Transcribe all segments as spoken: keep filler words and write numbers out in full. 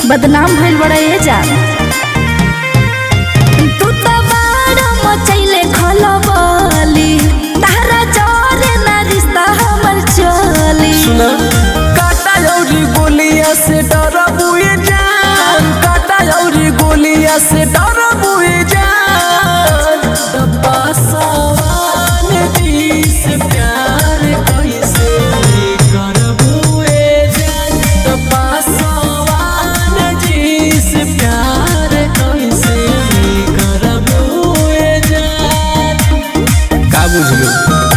बदनाम भइल बड़ा ये जान। तू तो बड़ा मचैले खलबली, तारा जोरे ना रिश्ता हमर चली। सुना काटा औरी गोलिया से डरबुए जान, काटा औरी गोलिया से डरबुए जान। डब्बा सवान जी से प्यार कैसे करबुए जान, डब्बा सवान जी से प्यार कैसे करबुए जान। का बुझलू?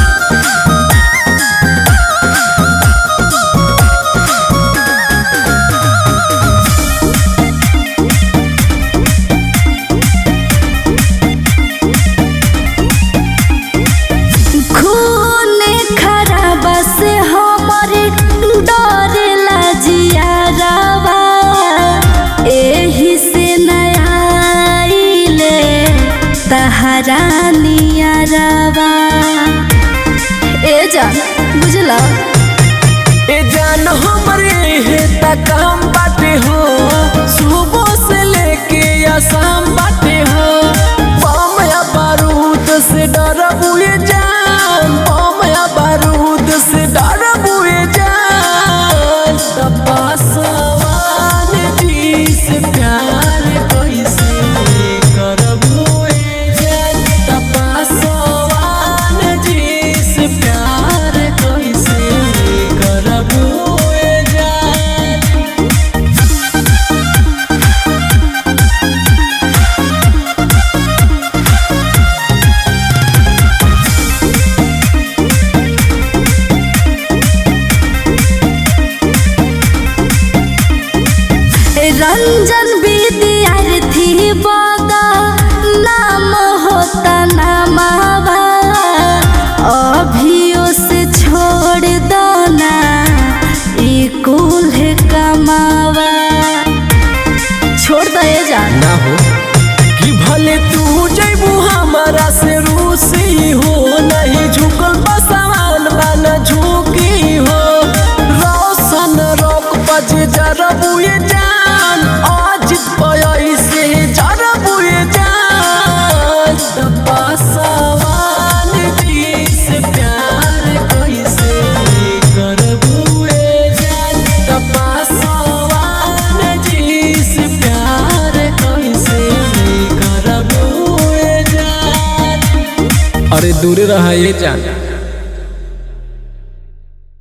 तहरानिया रवा ए जान बुझला ए जान हमरे है ता काम बाटे हो, सुबह से लेके या शाम बाटे हो। बम या बारूद से डरबुए जान, बम या बारूद से डरबुए जान। डब्बा सवान जी से प्यार कैसे करबुए जान, डब्बा सवान जी से प्यार कैसे करबुए जान। रंजन विद्यार्थी बगा नाम होता नामावा, अभियो से छोड़ दो ना ई कुल कमावा। छोड़ दो ये जान ना हो कि भले तू जैबू हमारा से रूसी हो, नहीं झुकल बसवान बाना झुकी हो। रोशन रोक बजे जरबुए जान, अजित पयई से जरबुए जान। डब्बा सवान जी से प्यार कैसे करबुए जान, डब्बा सवान जी से प्यार कैसे करबुए जान। अरे दूर रहा ये जान।